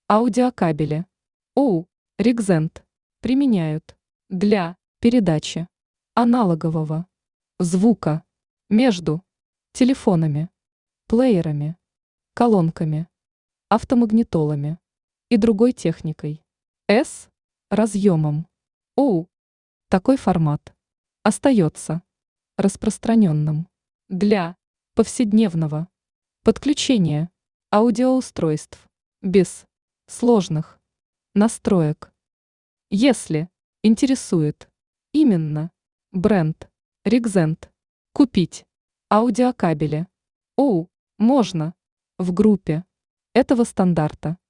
Аудиокабели. ОУ. Ригзент. Применяют для передачи аналогового звука между телефонами, плеерами, колонками, автомагнитолами и другой техникой. С. Разъемом. ОУ. Такой формат остается распространенным для повседневного подключения аудиоустройств без сложных настроек. Если интересует именно бренд Ригзент, купить аудиокабели ОУ можно в группе этого стандарта.